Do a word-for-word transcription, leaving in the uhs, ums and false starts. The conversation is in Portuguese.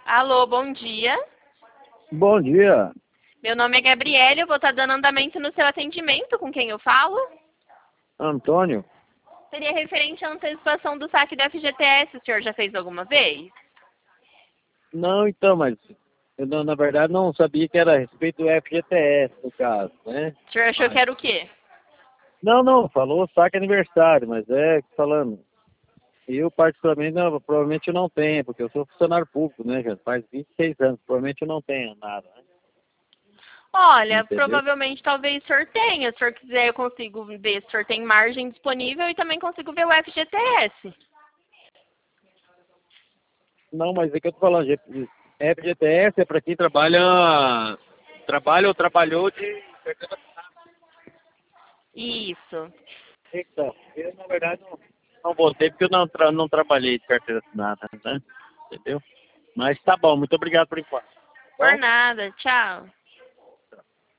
Alô, bom dia. Bom dia, Meu nome é Gabriele, eu vou estar dando andamento no seu atendimento. Com quem eu falo? Antônio. Seria referente à antecipação do saque do F G T S. O senhor já fez alguma vez? Não, então, mas eu não- na verdade não sabia que era a respeito do F G T S, no caso, né? O senhor achou Mas- que era o quê? Não, não, falou saque aniversário, mas é falando. Eu, particularmente, não, provavelmente eu não tenho, porque eu sou funcionário público, né? Já faz vinte e seis anos, provavelmente eu não tenho nada, né? Olha, Entendeu? provavelmente talvez o senhor tenha. Se o senhor quiser, eu consigo ver se o senhor tem margem disponível e também consigo ver o F G T S. Não, mas é que eu tô falando, G- F G T S é para quem trabalha, trabalha ou trabalhou de... Isso. Então, eu na verdade não, não votei porque eu não, tra não trabalhei de carteira assinada, né? Entendeu? Mas tá bom, muito obrigado por enquanto. Tá Por bom? nada. Tchau.